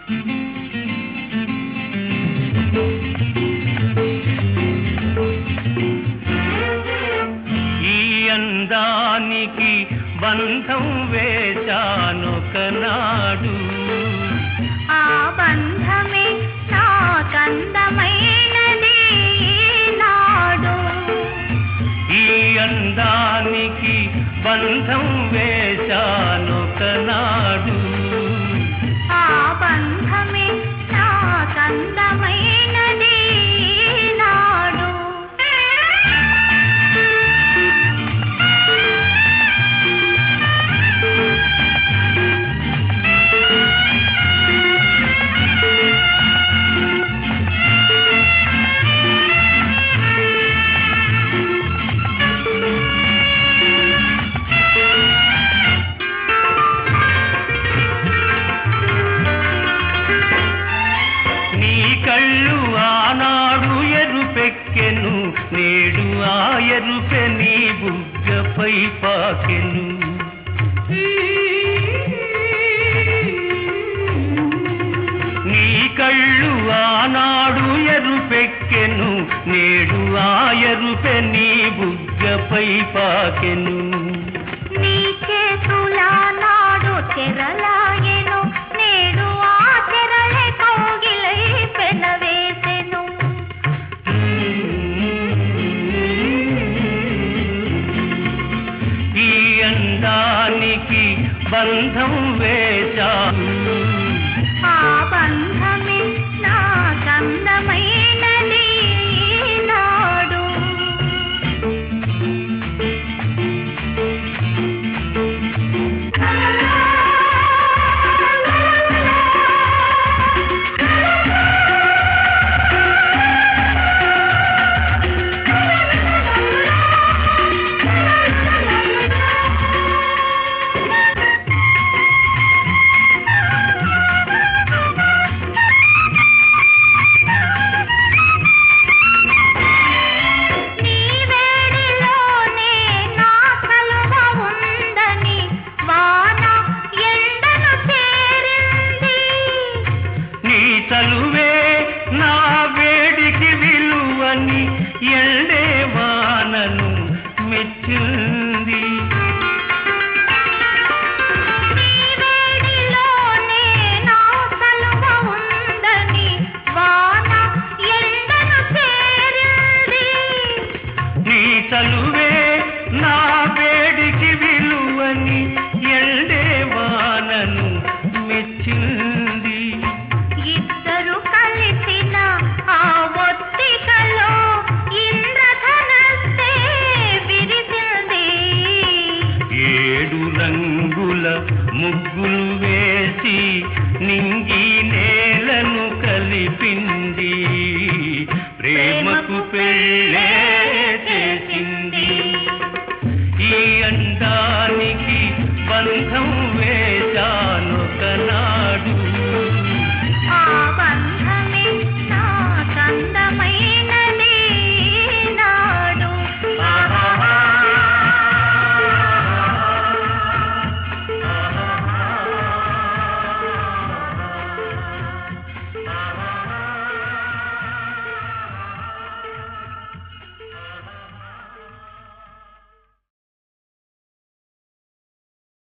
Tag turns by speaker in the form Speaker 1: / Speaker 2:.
Speaker 1: ఈ అందానికి బంధం వేశానొకనాడు,
Speaker 2: ఆ బంధమే నాకందమైనది నాడు.
Speaker 1: ఈ అందానికి బంధం వేశానొకనాడు,
Speaker 2: ఆ బంధమే నాకందమైనది నాడు.
Speaker 1: కళ్ళు ఆనాడు ఎరుపెక్కెను, నేడు ఆ ఎరుపె నీ బుగ్గపై పాకెను. నీ కళ్ళు ఆనాడు ఎరుపెక్కెను, నేడు ఆ ఎరుపె నీ బుగ్గపై పాకెను.
Speaker 2: నీ చేతులా నాడు చెరలాయెను, నేడు ఆ చెరలే కౌగిలై పెనవేసెను.
Speaker 1: ఈ అందానికి బంధం వేశాను,
Speaker 2: ఆ బంధమే నాకందమైనది నాడు.
Speaker 1: చలువే నా వేడికి విలువని ఎల్డే వానను మెచ్చింది. నీ చలువే నా వేడికి విలువని ఎల్డే వానను మెచ్చింది.
Speaker 2: ఇద్దరు కలిసిన ఆ ఒత్తికలో ఇంద్రధనస్సే విరిసింది.
Speaker 1: 7 రంగుల ముగ్గులు వేసి నింగి నేలను కలిపింది, ప్రేమకు పెళ్ళే చేసింది. ఈ అందానికి బంధం